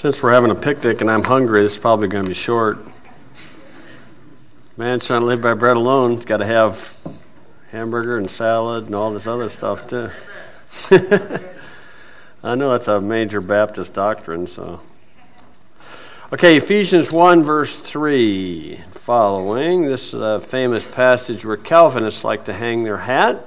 Since we're having a picnic and I'm hungry, it's probably going to be short. Man trying to live by bread alone, got to have hamburger and salad and all this other stuff too. I know that's a major Baptist doctrine, so. Okay, Ephesians 1, verse 3 following. This is a famous passage where Calvinists like to hang their hat.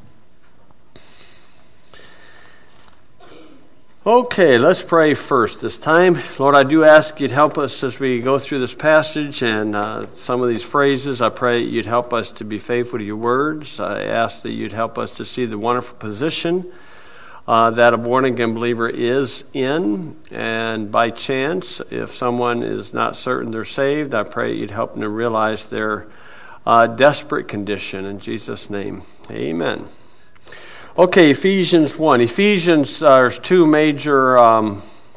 Okay, let's pray first this time. Lord, I do ask you'd help us as we go through this passage and some of these phrases. I pray you'd help us to be faithful to your words. I ask that you'd help us to see the wonderful position that a born-again believer is in. And by chance, if someone is not certain they're saved, I pray you'd help them to realize their desperate condition. In Jesus' name, amen. Okay, Ephesians 1. Ephesians, there's two major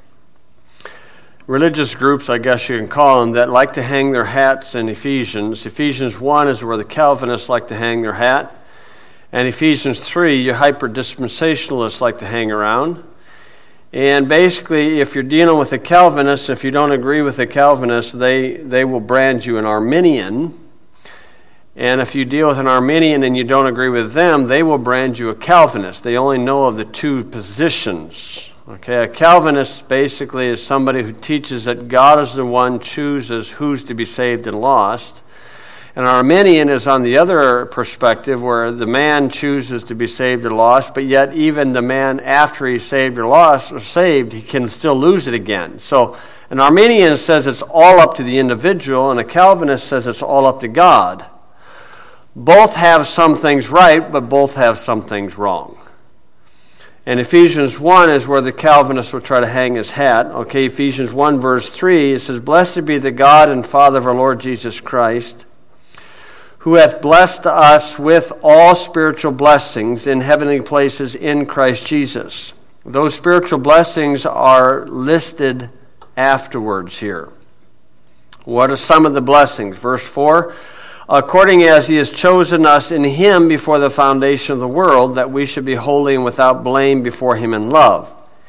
religious groups, I guess you can call them, that like to hang their hats in Ephesians. Ephesians 1 is where the Calvinists like to hang their hat. And Ephesians 3, your hyper-dispensationalists like to hang around. And basically, if you're dealing with a Calvinist, if you don't agree with the Calvinist, they will brand you an Arminian. And if you deal with an Arminian and you don't agree with them, they will brand you a Calvinist. They only know of the two positions. Okay, a Calvinist basically is somebody who teaches that God is the one chooses who's to be saved and lost. An Arminian is on the other perspective where the man chooses to be saved or lost, but yet even the man after he's saved or lost or saved, he can still lose it again. So an Arminian says it's all up to the individual, and a Calvinist says it's all up to God. Both have some things right, but both have some things wrong. And Ephesians 1 is where the Calvinist will try to hang his hat. Okay, Ephesians 1 verse 3, it says, "Blessed be the God and Father of our Lord Jesus Christ, who hath blessed us with all spiritual blessings in heavenly places in Christ Jesus." Those spiritual blessings are listed afterwards here. What are some of the blessings? Verse 4, "According as he has chosen us in him before the foundation of the world, that we should be holy and without blame before him in love."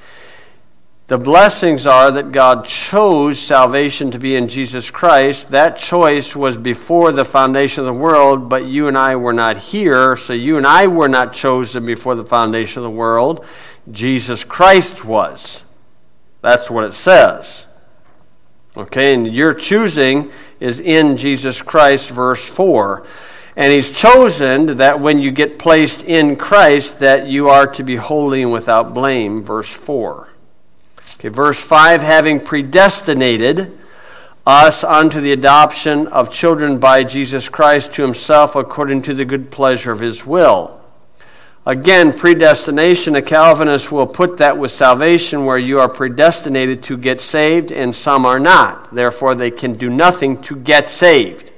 The blessings are that God chose salvation to be in Jesus Christ. That choice was before the foundation of the world, but you and I were not here, so you and I were not chosen before the foundation of the world. Jesus Christ was. That's what it says. Okay, and your choosing is in Jesus Christ, verse 4. And he's chosen that when you get placed in Christ, that you are to be holy and without blame, verse 4. Okay, verse 5, "Having predestinated us unto the adoption of children by Jesus Christ to himself according to the good pleasure of his will." Again, predestination, a Calvinist will put that with salvation, where you are predestinated to get saved and some are not. Therefore, they can do nothing to get saved.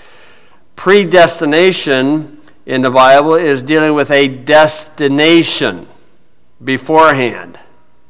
Predestination in the Bible is dealing with a destination beforehand.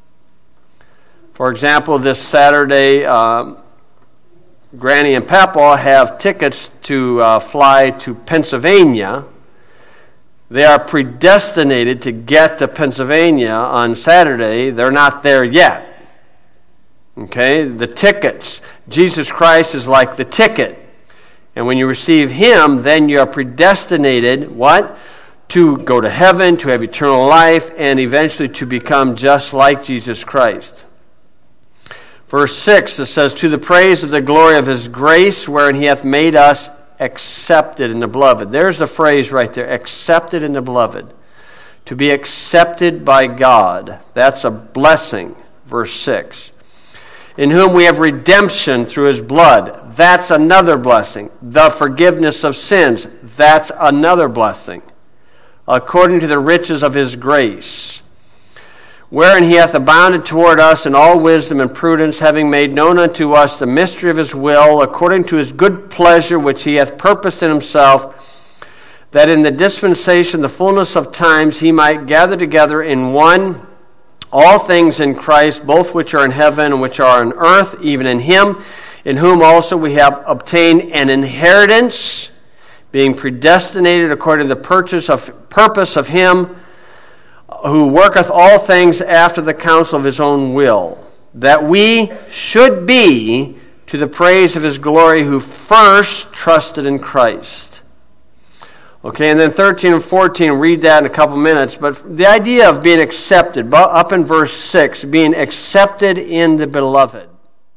For example, this Saturday, Granny and Papa have tickets to fly to Pennsylvania. They are predestinated to get to Pennsylvania on Saturday. They're not there yet. Okay? The tickets. Jesus Christ is like the ticket. And when you receive him, then you are predestinated, what? To go to heaven, to have eternal life, and eventually to become just like Jesus Christ. Verse 6, it says, "To the praise of the glory of his grace, wherein he hath made us accepted in the beloved." There's the phrase right there, accepted in the beloved. To be accepted by God. That's a blessing. Verse 6. "In whom we have redemption through his blood." That's another blessing. The forgiveness of sins. That's another blessing. "According to the riches of his grace, wherein he hath abounded toward us in all wisdom and prudence, having made known unto us the mystery of his will, according to his good pleasure, which he hath purposed in himself, that in the dispensation, the fullness of times, he might gather together in one all things in Christ, both which are in heaven and which are on earth, even in him, in whom also we have obtained an inheritance, being predestinated according to the purpose of him who worketh all things after the counsel of his own will." that we should be to the praise of his glory who first trusted in Christ. Okay, and then 13 and 14, read that in a couple minutes. But the idea of being accepted, up in verse 6, being accepted in the beloved.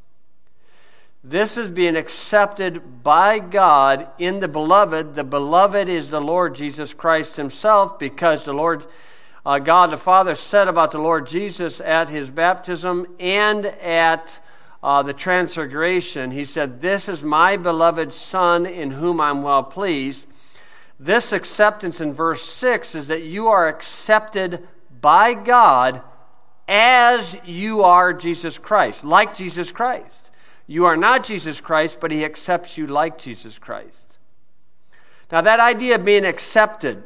This is being accepted by God in the beloved. The beloved is the Lord Jesus Christ himself, because the Lord God the Father said about the Lord Jesus at his baptism and at the transfiguration. He said, "This is my beloved Son in whom I'm well pleased." This acceptance in verse 6 is that you are accepted by God as you are Jesus Christ, like Jesus Christ. You are not Jesus Christ, but he accepts you like Jesus Christ. Now, that idea of being accepted,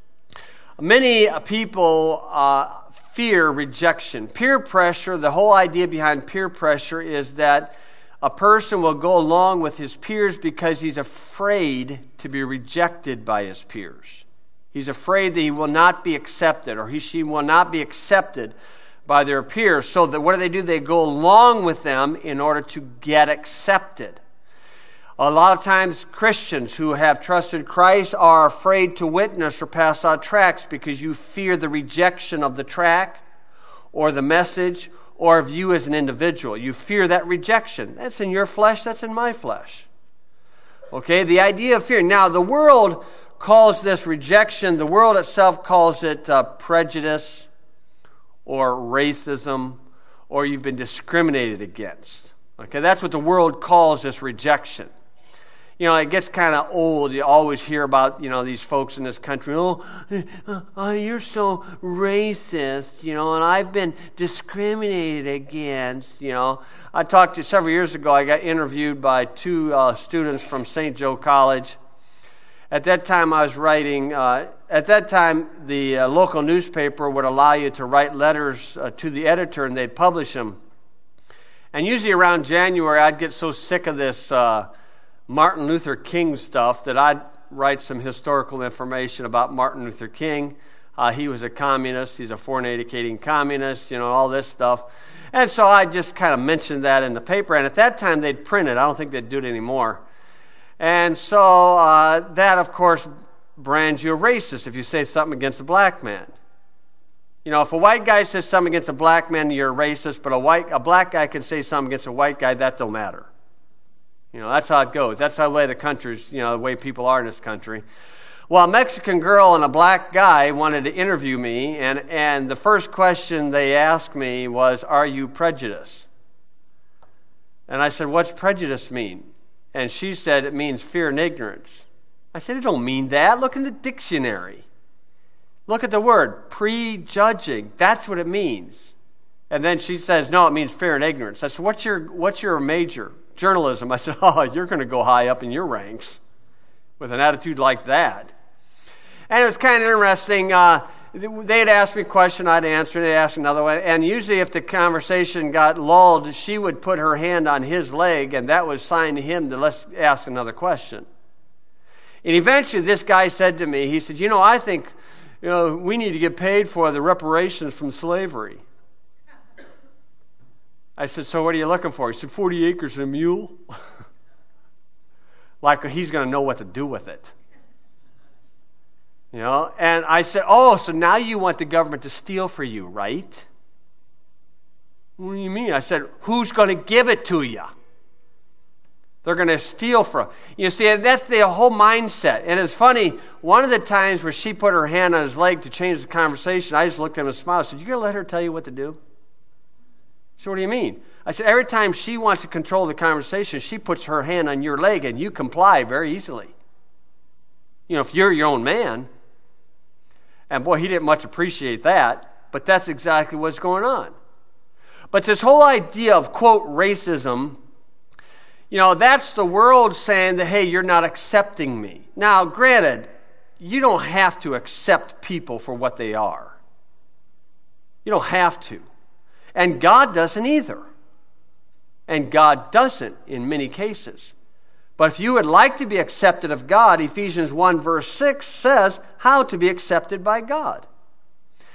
many people fear rejection. Peer pressure, the whole idea behind peer pressure is that a person will go along with his peers because he's afraid to be rejected by his peers. He's afraid that he will not be accepted, or she will not be accepted by their peers. So that what do? They go along with them in order to get accepted. A lot of times Christians who have trusted Christ are afraid to witness or pass out tracts because you fear the rejection of the tract or the message or of you as an individual. You fear that rejection. That's in your flesh, that's in my flesh. Okay, the idea of fear. Now, the world calls this rejection, the world itself calls it prejudice or racism, or you've been discriminated against. Okay, that's what the world calls this rejection. You know, it gets kind of old. You always hear about, these folks in this country. Oh, you're so racist, and I've been discriminated against, I talked to several years ago, I got interviewed by two students from St. Joe College. At that time, I was writing, the local newspaper would allow you to write letters to the editor, and they'd publish them. And usually around January, I'd get so sick of this Martin Luther King stuff that I'd write some historical information about Martin Luther King. He was a communist. He's a fornicating communist, all this stuff. And so I just kind of mentioned that in the paper. And at that time, they'd print it. I don't think they'd do it anymore. And so that, of course, brands you a racist if you say something against a black man. If a white guy says something against a black man, you're a racist. But a black guy can say something against a white guy, that don't matter. That's how it goes. That's the way the country's, the way people are in this country. Well, a Mexican girl and a black guy wanted to interview me, and the first question they asked me was, "Are you prejudiced?" And I said, "What's prejudice mean?" And she said, "It means fear and ignorance." I said, "It don't mean that. Look in the dictionary. Look at the word, prejudging. That's what it means." And then she says, "No, it means fear and ignorance." I said, what's your major?" "Journalism." I said, "Oh, you're going to go high up in your ranks with an attitude like that." And it was kind of interesting. They'd ask me a question, I'd answer, they'd ask another one. And usually if the conversation got lulled, she would put her hand on his leg, and that was a sign to him to let's ask another question. And eventually this guy said to me, he said, "I think we need to get paid for the reparations from slavery." I said, "So what are you looking for?" He said, 40 acres and a mule. Like he's going to know what to do with it. And I said, "Oh, so now you want the government to steal for you, right?" "What do you mean?" I said, "Who's going to give it to you? They're going to steal from you." See, and that's the whole mindset. And it's funny, one of the times where she put her hand on his leg to change the conversation, I just looked at him and smiled. I said, "You going to let her tell you what to do?" So what do you mean? I said, every time she wants to control the conversation, she puts her hand on your leg and you comply very easily. If you're your own man. And boy, he didn't much appreciate that, but that's exactly what's going on. But this whole idea of, quote, racism, that's the world saying that, hey, you're not accepting me. Now, granted, you don't have to accept people for what they are. You don't have to. And God doesn't either. And God doesn't in many cases. But if you would like to be accepted of God, Ephesians 1 verse 6 says how to be accepted by God.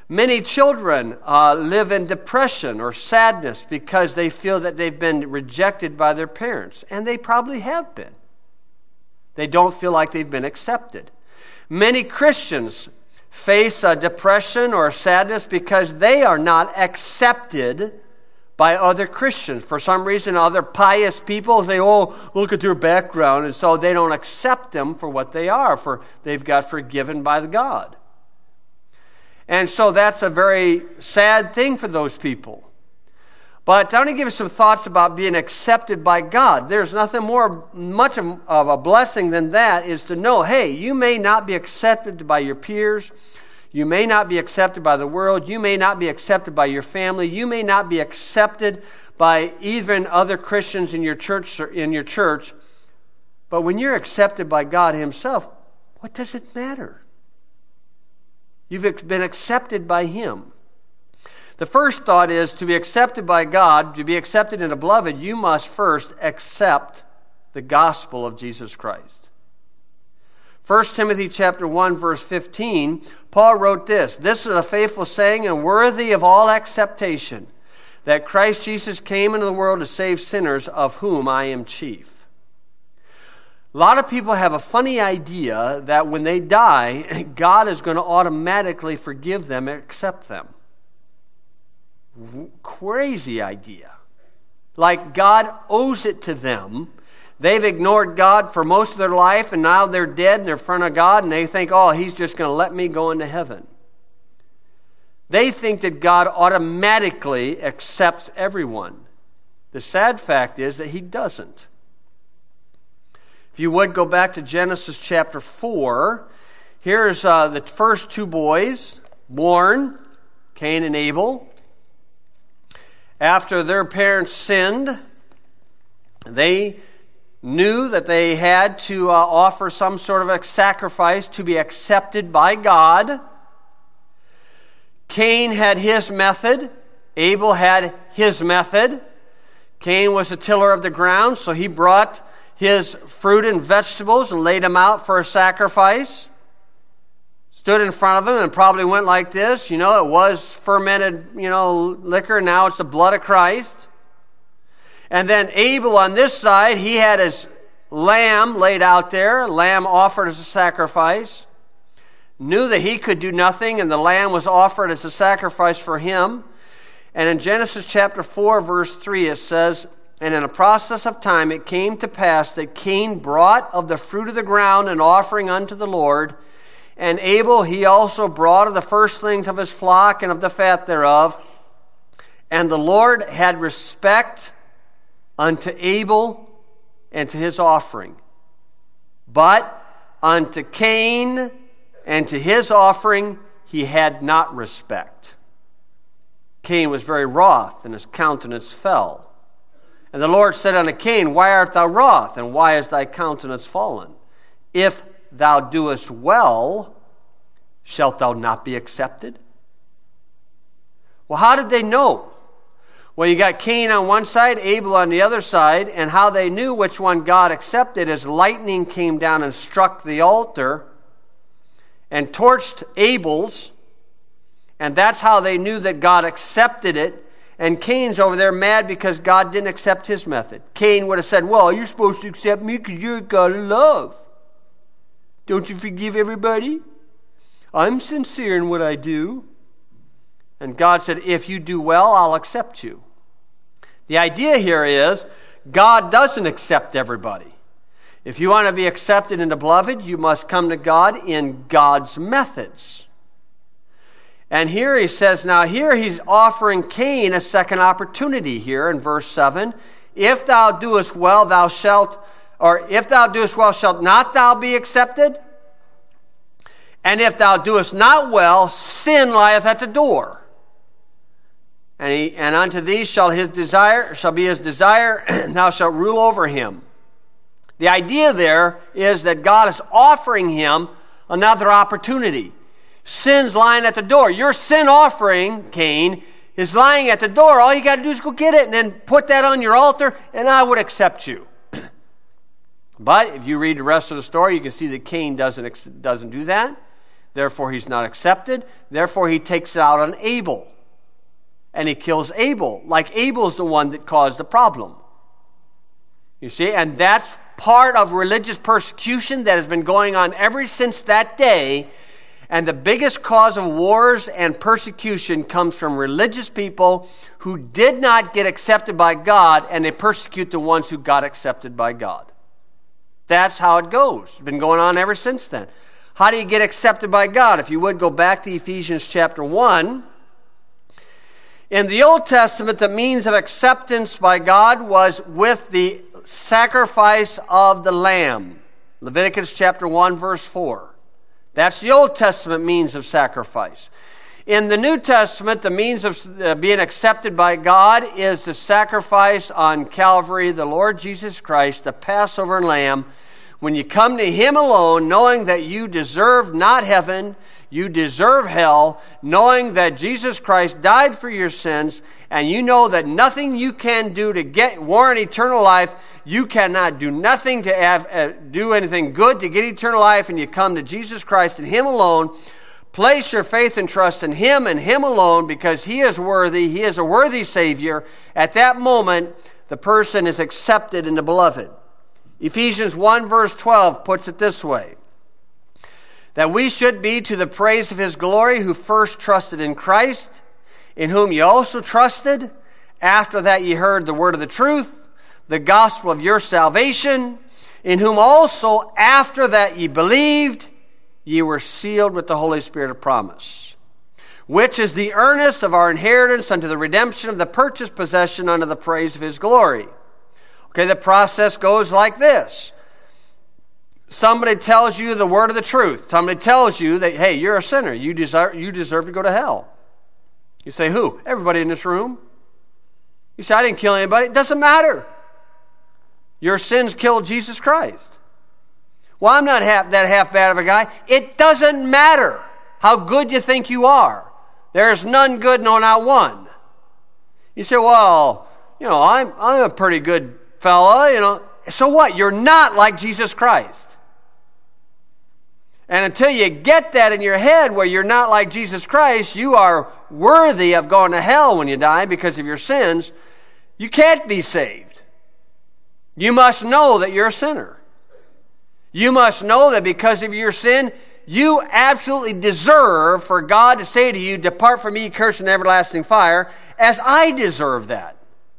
Many children live in depression or sadness because they feel that they've been rejected by their parents, and they probably have been. They don't feel like they've been accepted. Many Christians face a depression or sadness because they are not accepted by other Christians. For some reason, other pious people say, oh, look at their background, and so they don't accept them for what they are, for they've got forgiven by the God. And so that's a very sad thing for those people. But I want to give you some thoughts about being accepted by God. There's nothing much of a blessing than that, is to know, hey, you may not be accepted by your peers. You may not be accepted by the world. You may not be accepted by your family. You may not be accepted by even other Christians in your church. But when you're accepted by God Himself, what does it matter? You've been accepted by Him. The first thought is, to be accepted by God, to be accepted in the beloved, you must first accept the gospel of Jesus Christ. 1 Timothy chapter 1, verse 15, Paul wrote this, "This is a faithful saying and worthy of all acceptation, that Christ Jesus came into the world to save sinners, of whom I am chief." A lot of people have a funny idea that when they die, God is going to automatically forgive them and accept them. Crazy idea. Like God owes it to them. They've ignored God for most of their life, and now they're dead and they're in front of God, and they think, oh, He's just going to let me go into heaven. They think that God automatically accepts everyone. The sad fact is that He doesn't. If you would go back to Genesis chapter 4, here's the first two boys born, Cain and Abel. After their parents sinned, they knew that they had to offer some sort of a sacrifice to be accepted by God. Cain had his method. Abel had his method. Cain was a tiller of the ground, so he brought his fruit and vegetables and laid them out for a sacrifice. Stood in front of him and probably went like this. It was fermented, liquor. Now it's the blood of Christ. And then Abel on this side, he had his lamb laid out there, lamb offered as a sacrifice. Knew that he could do nothing, and the lamb was offered as a sacrifice for him. And in Genesis chapter 4, verse 3, it says, "And in a process of time it came to pass that Cain brought of the fruit of the ground an offering unto the Lord, and Abel he also brought of the firstlings of his flock and of the fat thereof. And the Lord had respect unto Abel and to his offering. But unto Cain and to his offering He had not respect. Cain was very wroth, and his countenance fell. And the Lord said unto Cain, Why art thou wroth, and why is thy countenance fallen? If thou doest well, shalt thou not be accepted?" Well, how did they know? Well, you got Cain on one side, Abel on the other side, and how they knew which one God accepted is lightning came down and struck the altar and torched Abel's, and that's how they knew that God accepted it. And Cain's over there mad because God didn't accept his method. Cain would have said, well, you're supposed to accept me because you're a God of love. Don't you forgive everybody? I'm sincere in what I do. And God said, if you do well, I'll accept you. The idea here is God doesn't accept everybody. If you want to be accepted in the beloved, you must come to God in God's methods. And here he says, now here he's offering Cain a second opportunity here in verse 7. If thou doest well, shalt not thou be accepted? And if thou doest not well, sin lieth at the door. And unto thee shall be his desire, and thou shalt rule over him. The idea there is that God is offering him another opportunity. Sin's lying at the door. Your sin offering, Cain, is lying at the door. All you got to do is go get it and then put that on your altar, and I would accept you. But if you read the rest of the story, you can see that Cain doesn't do that. Therefore, he's not accepted. Therefore, he takes it out on Abel. And he kills Abel, like Abel's the one that caused the problem. You see, and that's part of religious persecution that has been going on ever since that day. And the biggest cause of wars and persecution comes from religious people who did not get accepted by God, and they persecute the ones who got accepted by God. That's how it goes. It's been going on ever since then. How do you get accepted by God? If you would go back to Ephesians chapter 1. In the Old Testament, the means of acceptance by God was with the sacrifice of the lamb. Leviticus chapter 1, verse 4. That's the Old Testament means of sacrifice. In the New Testament, the means of being accepted by God is the sacrifice on Calvary, the Lord Jesus Christ, the Passover lamb. When you come to Him alone, knowing that you deserve not heaven, you deserve hell, knowing that Jesus Christ died for your sins, and you know that nothing you can do to warrant eternal life, you cannot do nothing to do anything good to get eternal life, and you come to Jesus Christ and Him alone. Place your faith and trust in Him and Him alone, because He is worthy. He is a worthy Savior. At that moment, the person is accepted in the beloved. Ephesians 1 verse 12 puts it this way: that we should be to the praise of His glory, who first trusted in Christ, in whom ye also trusted, after that ye heard the word of the truth, the gospel of your salvation, in whom also after that ye believed, ye were sealed with the Holy Spirit of promise, which is the earnest of our inheritance unto the redemption of the purchased possession unto the praise of His glory. Okay, the process goes like this. Somebody tells you the word of the truth. Somebody tells you that, hey, you're a sinner. You deserve to go to hell. You say, who? Everybody in this room. You say, I didn't kill anybody. It doesn't matter. Your sins killed Jesus Christ. Well, I'm not that half bad of a guy. It doesn't matter how good you think you are. There's none good, no, not one. You say, well, I'm a pretty good fella, So what? You're not like Jesus Christ. And until you get that in your head where you're not like Jesus Christ, you are worthy of going to hell when you die because of your sins, you can't be saved. You must know that you're a sinner. You must know that because of your sin, you absolutely deserve for God to say to you, depart from me, cursed, and everlasting fire, as I deserve that.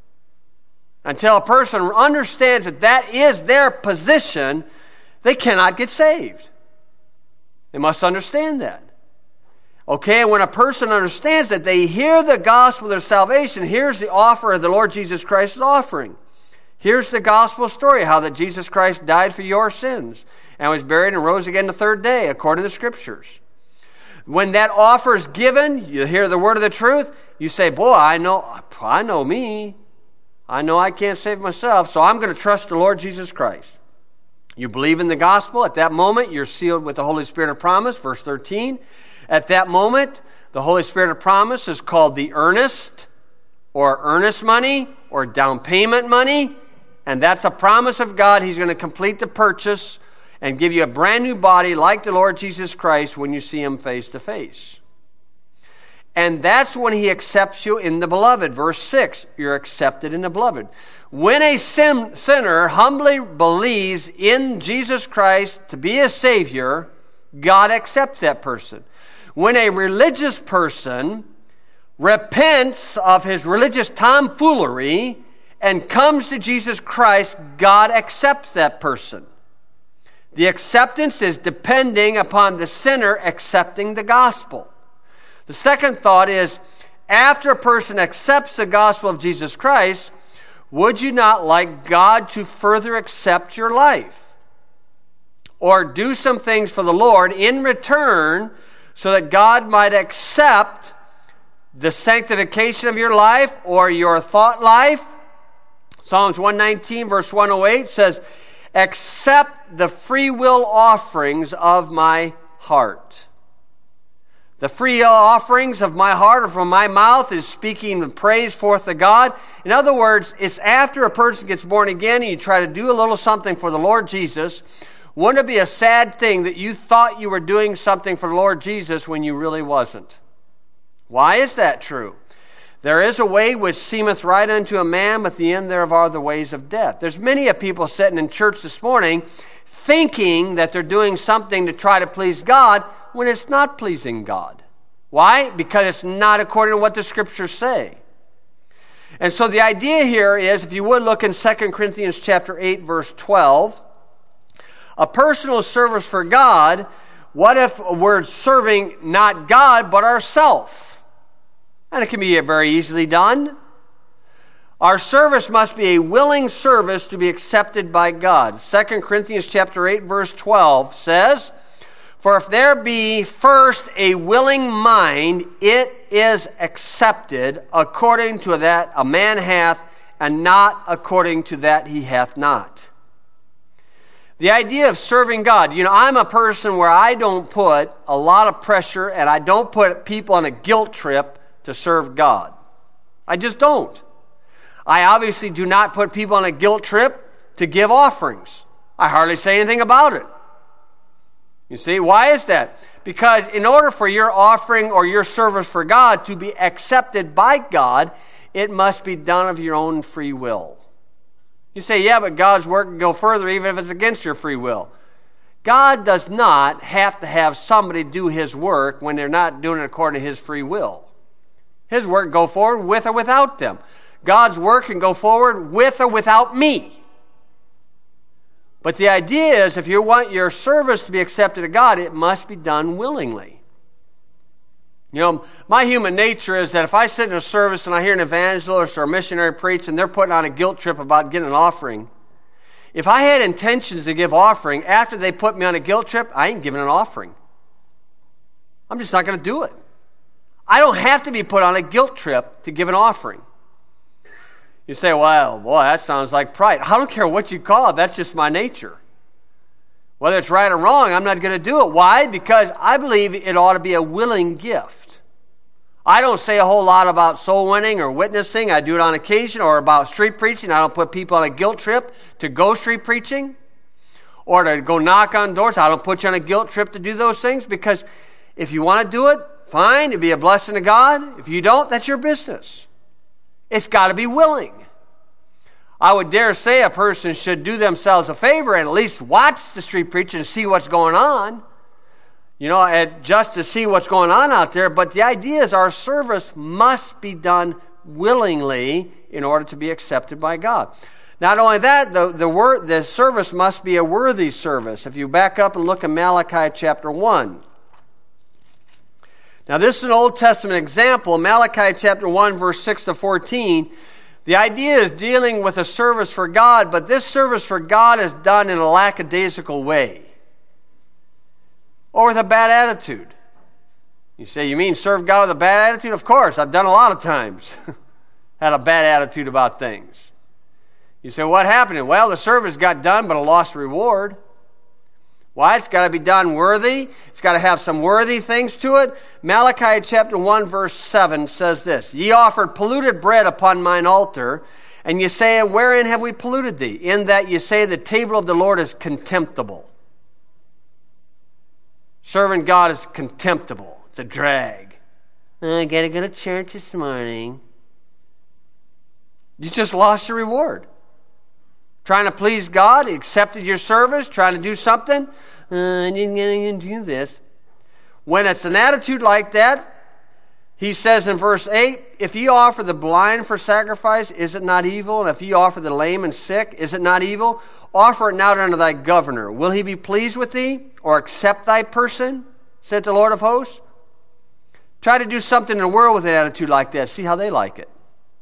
Until a person understands that that is their position, they cannot get saved. They must understand that. Okay, and when a person understands that, they hear the gospel of their salvation. Here's the offer of the Lord Jesus Christ is offering. Here's the gospel story, how that Jesus Christ died for your sins and was buried and rose again the third day, according to the Scriptures. When that offer is given, you hear the word of the truth, you say, boy, I know me. I know I can't save myself, so I'm going to trust the Lord Jesus Christ. You believe in the gospel. At that moment, you're sealed with the Holy Spirit of promise. Verse 13. At that moment, the Holy Spirit of promise is called the earnest, or earnest money, or down payment money. And that's a promise of God. He's going to complete the purchase and give you a brand new body like the Lord Jesus Christ when you see Him face to face. And that's when He accepts you in the beloved. Verse 6, you're accepted in the beloved. When a sinner humbly believes in Jesus Christ to be a Savior, God accepts that person. When a religious person repents of his religious tomfoolery and comes to Jesus Christ, God accepts that person. The acceptance is depending upon the sinner accepting the gospel. The second thought is, after a person accepts the gospel of Jesus Christ, would you not like God to further accept your life? Or do some things for the Lord in return so that God might accept the sanctification of your life or your thought life? Psalms 119 verse 108 says, accept the free will offerings of my heart. The free offerings of my heart or from my mouth is speaking and praise forth to God. In other words, it's after a person gets born again and you try to do a little something for the Lord Jesus. Wouldn't it be a sad thing that you thought you were doing something for the Lord Jesus when you really wasn't? Why is that true? There is a way which seemeth right unto a man, but the end thereof are the ways of death. There's many of people sitting in church this morning thinking that they're doing something to try to please God when it's not pleasing God. Why? Because it's not according to what the Scriptures say. And so the idea here is, if you would look in 2 Corinthians chapter 8, verse 12, a personal service for God, what if we're serving not God but ourselves? And it can be very easily done. Our service must be a willing service to be accepted by God. 2 Corinthians chapter 8, verse 12 says, "For if there be first a willing mind, it is accepted according to that a man hath, and not according to that he hath not." The idea of serving God. I'm a person where I don't put a lot of pressure and I don't put people on a guilt trip to serve God. I just don't. I obviously do not put people on a guilt trip to give offerings. I hardly say anything about it. You see, why is that? Because in order for your offering or your service for God to be accepted by God, it must be done of your own free will. You say, yeah, but God's work can go further even if it's against your free will. God does not have to have somebody do His work when they're not doing it according to His free will. His work can go forward with or without them. God's work can go forward with or without me. But the idea is, if you want your service to be accepted to God, it must be done willingly. My human nature is that if I sit in a service and I hear an evangelist or a missionary preach and they're putting on a guilt trip about getting an offering, if I had intentions to give offering, after they put me on a guilt trip, I ain't giving an offering. I'm just not going to do it. I don't have to be put on a guilt trip to give an offering. You say, well, boy, that sounds like pride. I don't care what you call it. That's just my nature. Whether it's right or wrong, I'm not going to do it. Why? Because I believe it ought to be a willing gift. I don't say a whole lot about soul winning or witnessing. I do it on occasion. Or about street preaching. I don't put people on a guilt trip to go street preaching or to go knock on doors. I don't put you on a guilt trip to do those things, because if you want to do it, fine, it'd be a blessing to God. If you don't, that's your business. It's got to be willing. I would dare say a person should do themselves a favor and at least watch the street preaching and see what's going on. Just to see what's going on out there. But the idea is our service must be done willingly in order to be accepted by God. Not only that, the service must be a worthy service. If you back up and look at Malachi chapter 1. Now, this is an Old Testament example. Malachi chapter 1, verse 6 to 14. The idea is dealing with a service for God, but this service for God is done in a lackadaisical way, or with a bad attitude. You say, you mean serve God with a bad attitude? Of course, I've done a lot of times. Had a bad attitude about things. You say, what happened? Well, the service got done, but a lost reward. Why? It's got to be done worthy. It's got to have some worthy things to it. Malachi chapter 1 verse 7 says this: "Ye offered polluted bread upon mine altar, and ye say, wherein have we polluted thee? In that ye say the table of the Lord is contemptible." Serving God is contemptible. It's a drag. I got to go to church this morning. You just lost your reward. Trying to please God, He accepted your service, trying to do something. I didn't get to do this. When it's an attitude like that, He says in verse 8, "If ye offer the blind for sacrifice, is it not evil? And if ye offer the lame and sick, is it not evil? Offer it now unto thy governor. Will he be pleased with thee, or accept thy person? Said the Lord of hosts." Try to do something in the world with an attitude like that. See how they like it.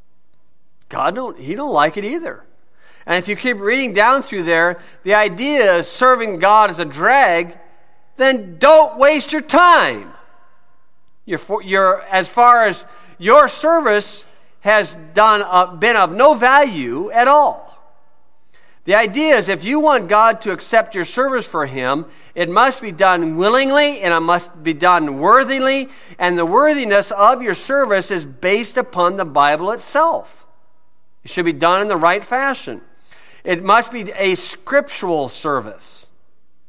He don't like it either. And if you keep reading down through there, the idea is serving God as a drag, then don't waste your time. As far as your service has been of no value at all. The idea is, if you want God to accept your service for Him, it must be done willingly and it must be done worthily. And the worthiness of your service is based upon the Bible itself. It should be done in the right fashion. It must be a scriptural service.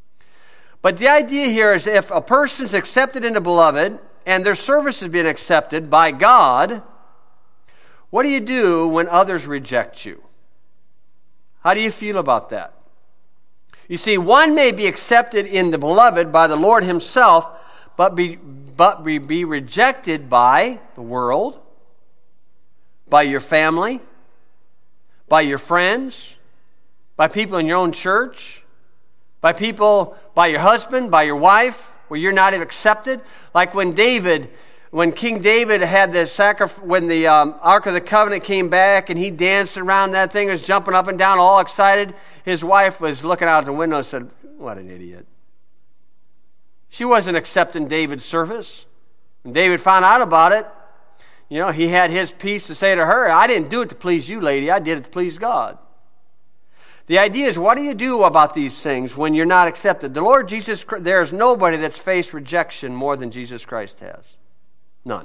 But the idea here is if a person's accepted in the beloved and their service has been accepted by God, what do you do when others reject you? How do you feel about that? You see, one may be accepted in the beloved by the Lord himself, but be rejected by the world, by your family, by your friends, by people in your own church, by your husband, by your wife, where you're not accepted. Like when King David had the sacrifice, when the Ark of the Covenant came back and he danced around that thing, was jumping up and down, all excited. His wife was looking out the window and said, "What an idiot." She wasn't accepting David's service. When David found out about it, he had his piece to say to her, "I didn't do it to please you, lady. I did it to please God." The idea is, what do you do about these things when you're not accepted? The Lord Jesus Christ, there's nobody that's faced rejection more than Jesus Christ has. None.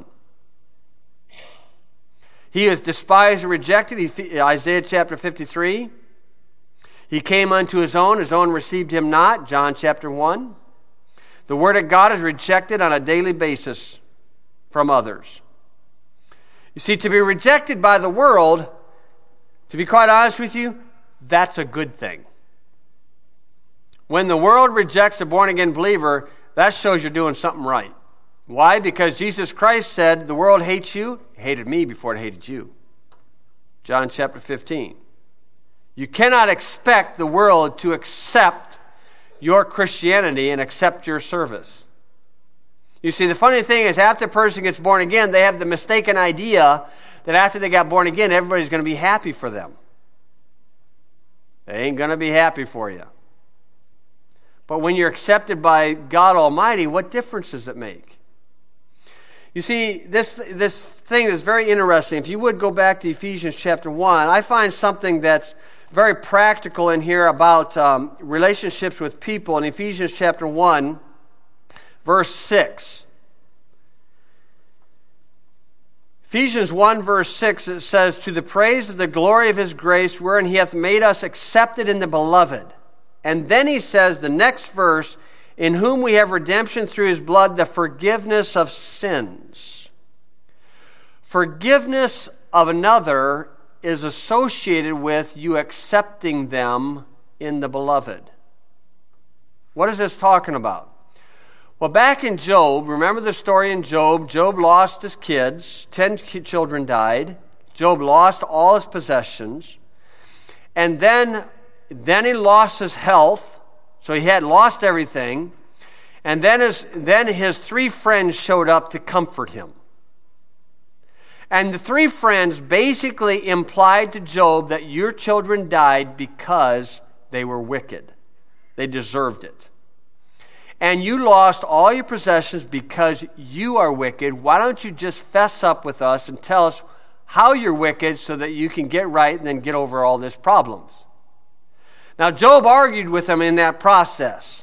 He is despised and rejected, Isaiah chapter 53. He came unto his own received him not, John chapter 1. The Word of God is rejected on a daily basis from others. You see, to be rejected by the world, to be quite honest with you, that's a good thing. When the world rejects a born-again believer, that shows you're doing something right. Why? Because Jesus Christ said, the world hates you, it hated me before it hated you. John chapter 15. You cannot expect the world to accept your Christianity and accept your service. You see, the funny thing is, after a person gets born again, they have the mistaken idea that after they got born again, everybody's going to be happy for them. They ain't going to be happy for you. But when you're accepted by God Almighty, what difference does it make? You see, this thing is very interesting. If you would go back to Ephesians chapter 1, I find something that's very practical in here about relationships with people in Ephesians chapter 1, verse 6. Ephesians 1 verse 6, it says, "To the praise of the glory of his grace, wherein he hath made us accepted in the beloved." And then he says, the next verse, "In whom we have redemption through his blood, the forgiveness of sins." Forgiveness of another is associated with you accepting them in the beloved. What is this talking about? Well, back in Job, remember the story in Job? Job lost his kids. 10 children died. Job lost all his possessions. And then he lost his health. So he had lost everything. And then his 3 friends showed up to comfort him. And the 3 friends basically implied to Job that your children died because they were wicked. They deserved it. And you lost all your possessions because you are wicked. Why don't you just fess up with us and tell us how you're wicked so that you can get right and then get over all these problems? Now, Job argued with them in that process.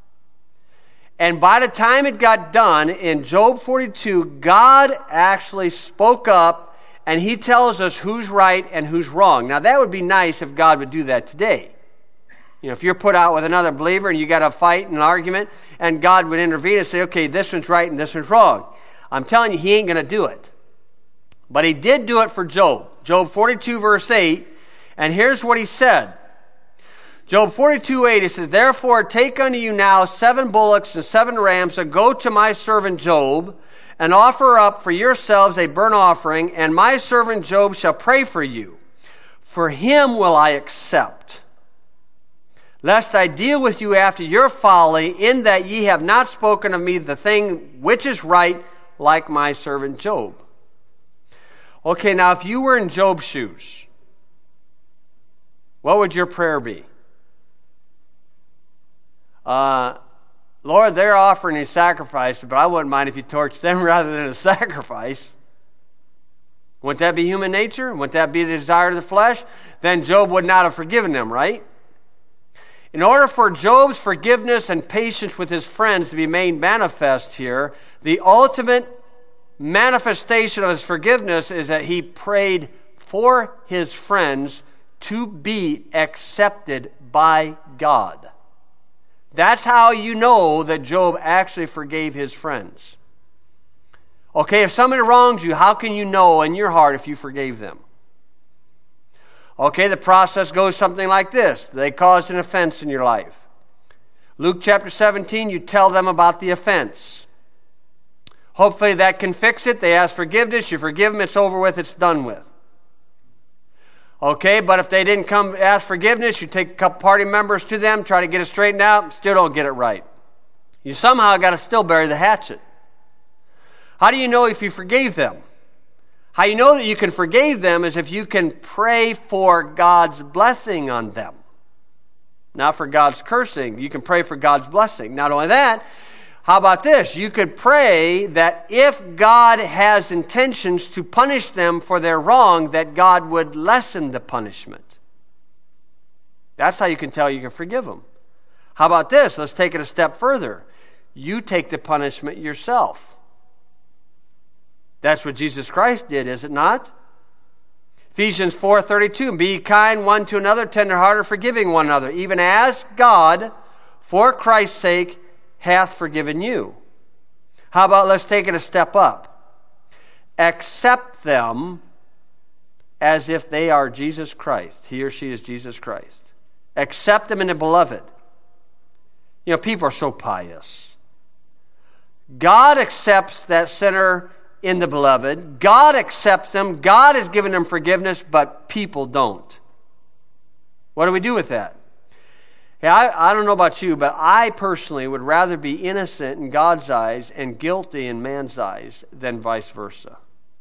And by the time it got done, in Job 42, God actually spoke up and he tells us who's right and who's wrong. Now, that would be nice if God would do that today. If you're put out with another believer and you got a fight and an argument, and God would intervene and say, okay, this one's right and this one's wrong. I'm telling you, he ain't going to do it. But he did do it for Job. Job 42, verse 8, and here's what he said. Job 42:8, it says, "Therefore take unto you now 7 bullocks and 7 rams, and go to my servant Job, and offer up for yourselves a burnt offering, and my servant Job shall pray for you. For him will I accept. Lest I deal with you after your folly, in that ye have not spoken of me the thing which is right, like my servant Job." Okay, now if you were in Job's shoes, what would your prayer be? Lord, they're offering a sacrifice, but I wouldn't mind if you torched them rather than a sacrifice. Wouldn't that be human nature? Wouldn't that be the desire of the flesh? Then Job would not have forgiven them, right? In order for Job's forgiveness and patience with his friends to be made manifest here, the ultimate manifestation of his forgiveness is that he prayed for his friends to be accepted by God. That's how you know that Job actually forgave his friends. Okay, if somebody wrongs you, how can you know in your heart if you forgave them? Okay, the process goes something like this. They caused an offense in your life. Luke chapter 17, you tell them about the offense. Hopefully that can fix it. They ask forgiveness. You forgive them. It's over with. It's done with. Okay, but if they didn't come ask forgiveness, you take a couple party members to them, try to get it straightened out, still don't get it right. You somehow got to still bury the hatchet. How do you know if you forgave them? How you know that you can forgive them is if you can pray for God's blessing on them. Not for God's cursing. You can pray for God's blessing. Not only that, how about this? You could pray that if God has intentions to punish them for their wrong, that God would lessen the punishment. That's how you can tell you can forgive them. How about this? Let's take it a step further. You take the punishment yourself. That's what Jesus Christ did, is it not? Ephesians 4:32, be kind one to another, tenderhearted, forgiving one another, even as God, for Christ's sake, hath forgiven you. How about let's take it a step up. Accept them as if they are Jesus Christ. He or she is Jesus Christ. Accept them in the beloved. You know, people are so pious. God accepts that sinner in the beloved. God accepts them. God has given them forgiveness, but people don't. What do we do with that? Hey, I don't know about you, but I personally would rather be innocent in God's eyes and guilty in man's eyes than vice versa.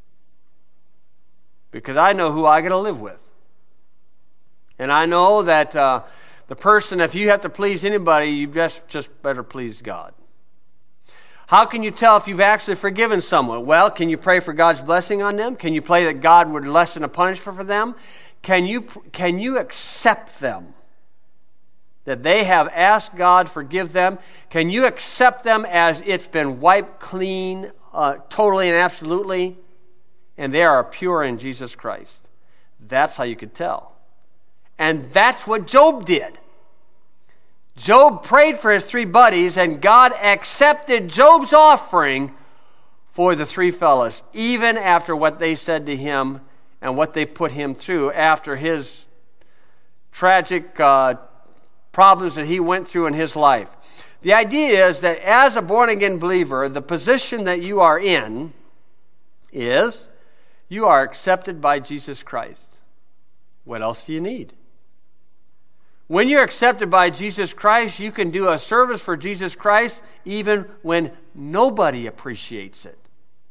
Because I know who I got to live with. And I know that the person, if you have to please anybody, you just better please God. How can you tell if you've actually forgiven someone? Well, can you pray for God's blessing on them? Can you pray that God would lessen the punishment for them? Can you accept them? That they have asked God forgive them? Can you accept them as it's been wiped clean, totally and absolutely, and they are pure in Jesus Christ? That's how you could tell. And that's what Job did. Job prayed for his three buddies, and God accepted Job's offering for the three fellas, even after what they said to him and what they put him through after his tragic problems that he went through in his life. The idea is that as a born-again believer, the position that you are in is you are accepted by Jesus Christ. What else do you need? When you're accepted by Jesus Christ, you can do a service for Jesus Christ even when nobody appreciates it.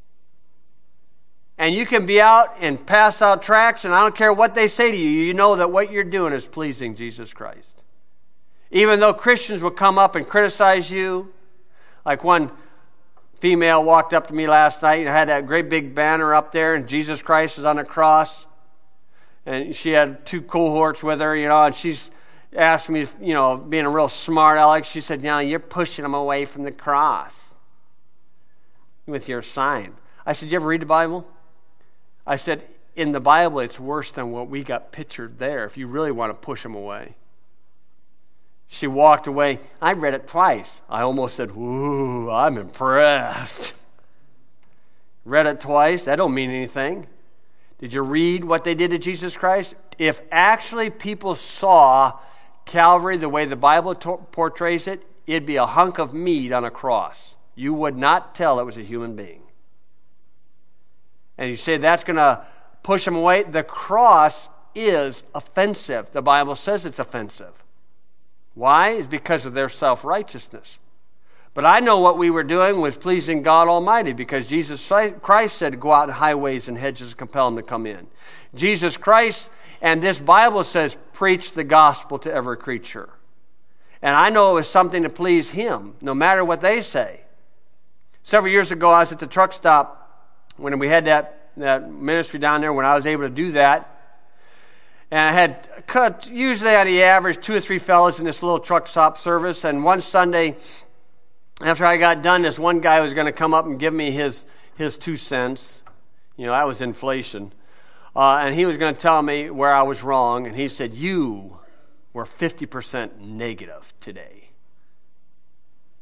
And you can be out and pass out tracts, and I don't care what they say to you, you know that what you're doing is pleasing Jesus Christ. Even though Christians will come up and criticize you, like one female walked up to me last night and had that great big banner up there, and Jesus Christ is on the cross. And she had two cohorts with her, and she's asked me, being a real smart aleck, she said, you're pushing them away from the cross with your sign. I said, you ever read the Bible? I said, in the Bible, it's worse than what we got pictured there if you really want to push them away. She walked away. I read it twice. I almost said, ooh, I'm impressed. Read it twice. That don't mean anything. Did you read what they did to Jesus Christ? If actually people saw Calvary the way the Bible portrays it, it'd be a hunk of meat on a cross. You would not tell it was a human being. And you say that's going to push them away? The cross is offensive. The Bible says it's offensive. Why? It's because of their self-righteousness. But I know what we were doing was pleasing God Almighty, because Jesus Christ said, go out in highways and hedges and compel them to come in. Jesus Christ, and this Bible says, preach the gospel to every creature. And I know it was something to please Him, no matter what they say. Several years ago, I was at the truck stop when we had that ministry down there, when I was able to do that. And I had cut, usually on the average, 2 or 3 fellas in this little truck stop service. And one Sunday, after I got done, this one guy was going to come up and give me his 2 cents. That was inflation. And he was going to tell me where I was wrong. And he said, you were 50% negative today.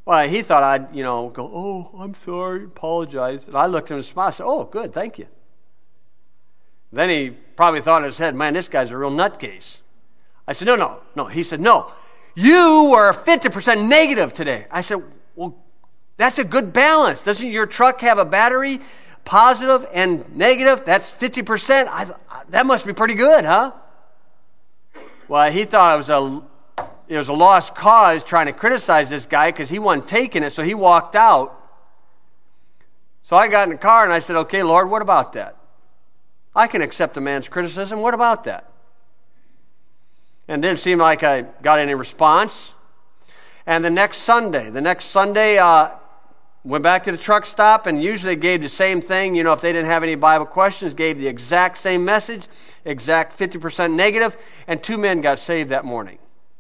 Well, he thought I'd, go, oh, I'm sorry, apologize. And I looked at him and smiled. I said, oh, good, thank you. Then he probably thought in his head, man, this guy's a real nutcase. I said, no. He said, no, you were 50% negative today. I said, well, that's a good balance. Doesn't your truck have a battery, positive and negative? That's 50%. That must be pretty good, huh? Well, he thought it was a lost cause trying to criticize this guy because he wasn't taking it, so he walked out. So I got in the car and I said, okay, Lord, what about that? I can accept a man's criticism. What about that? And it didn't seem like I got any response. And the next Sunday, went back to the truck stop, and usually gave the same thing. If they didn't have any Bible questions, gave the exact same message, exact 50% negative, and 2 men got saved that morning.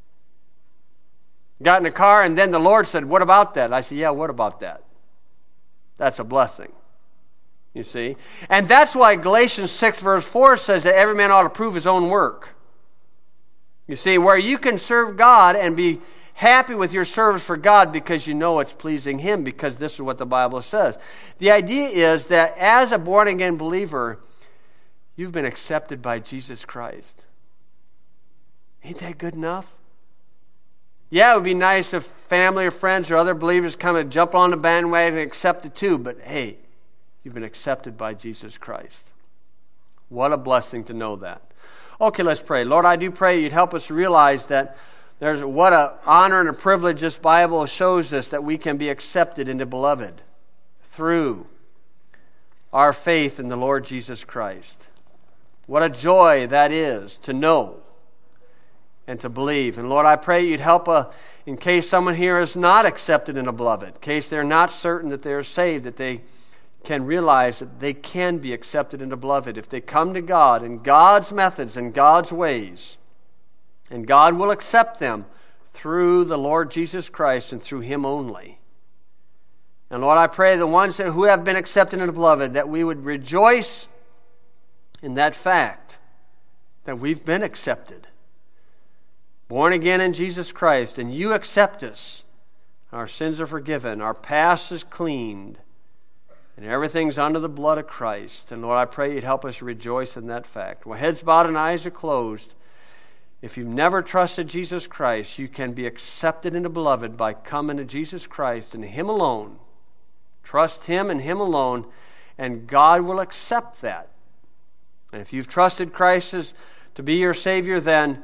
Got in the car, and then the Lord said, what about that? I said, yeah, what about that? That's a blessing, you see. And that's why Galatians 6 verse 4 says that every man ought to prove his own work. You see, where you can serve God and be happy with your service for God because you know it's pleasing Him, because this is what the Bible says. The idea is that as a born-again believer, you've been accepted by Jesus Christ. Ain't that good enough? Yeah, it would be nice if family or friends or other believers come and jump on the bandwagon and accept it too, but hey, you've been accepted by Jesus Christ. What a blessing to know that. Okay, let's pray. Lord, I do pray you'd help us realize that what an honor and a privilege this Bible shows us, that we can be accepted in the Beloved through our faith in the Lord Jesus Christ. What a joy that is to know and to believe. And Lord, I pray you'd help in case someone here is not accepted in the Beloved, in case they're not certain that they're saved, that they can realize that they can be accepted in the Beloved if they come to God in God's methods and God's ways. And God will accept them through the Lord Jesus Christ and through Him only. And Lord, I pray the ones who have been accepted in the Beloved, that we would rejoice in that fact that we've been accepted, born again in Jesus Christ, and you accept us. Our sins are forgiven, our past is cleaned, and everything's under the blood of Christ. And Lord, I pray you'd help us rejoice in that fact. While heads bowed and eyes are closed, if you've never trusted Jesus Christ, you can be accepted in the Beloved by coming to Jesus Christ and Him alone. Trust Him and Him alone, and God will accept that. And if you've trusted Christ to be your Savior, then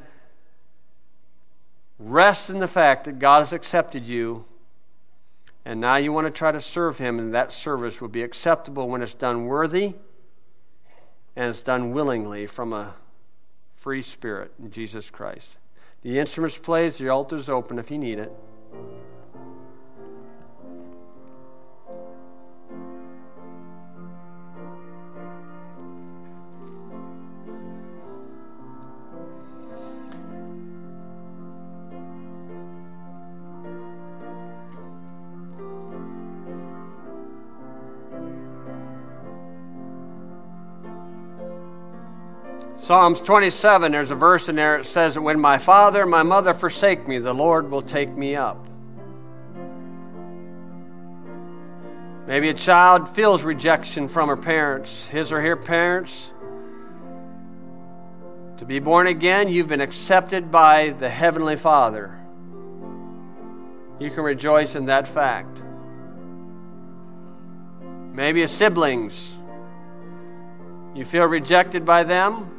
rest in the fact that God has accepted you, and now you want to try to serve Him, and that service will be acceptable when it's done worthy and it's done willingly from a free spirit in Jesus Christ. The instruments play, the altar's open if you need it. Psalms 27, there's a verse in there that says, when my father and my mother forsake me, the Lord will take me up. Maybe a child feels rejection from her parents, his or her parents. To be born again, you've been accepted by the Heavenly Father. You can rejoice in that fact. Maybe a siblings, you feel rejected by them.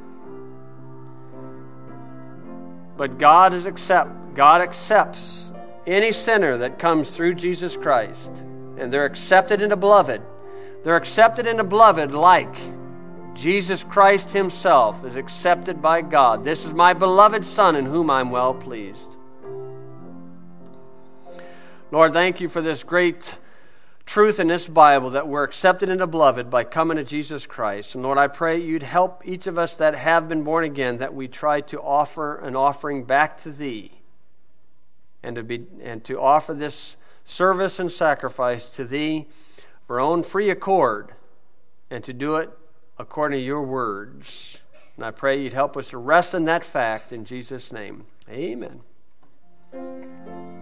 But God accepts any sinner that comes through Jesus Christ. And they're accepted in the Beloved. They're accepted in the Beloved like Jesus Christ Himself is accepted by God. This is my beloved Son in whom I'm well pleased. Lord, thank you for this great truth in this Bible, that we're accepted in the Beloved by coming to Jesus Christ. And Lord, I pray you'd help each of us that have been born again, that we try to offer an offering back to Thee, and to offer this service and sacrifice to Thee for our own free accord, and to do it according to your words. And I pray you'd help us to rest in that fact in Jesus' name. Amen.